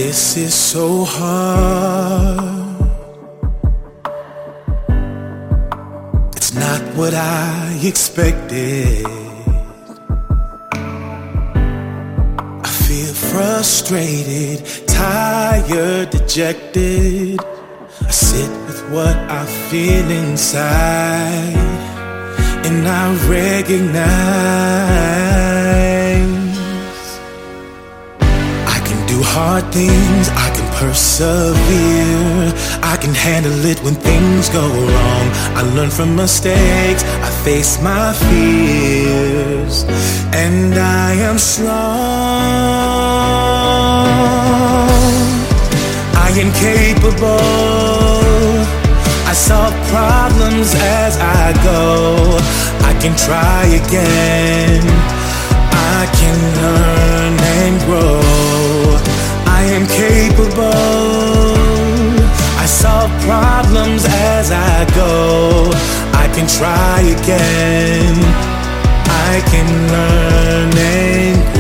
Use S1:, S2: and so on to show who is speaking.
S1: This is so hard. It's not what I expected. I feel frustrated, tired, dejected. I sit with what I feel inside, and I recognize I can do hard things, I can persevere, I can handle it when things go wrong. I learn from mistakes, I face my fears, and I am strong. I am capable, I solve problems as I go. I can try again, I can learn and grow. I am capable, I solve problems as I go. I can try again, I can learn and grow.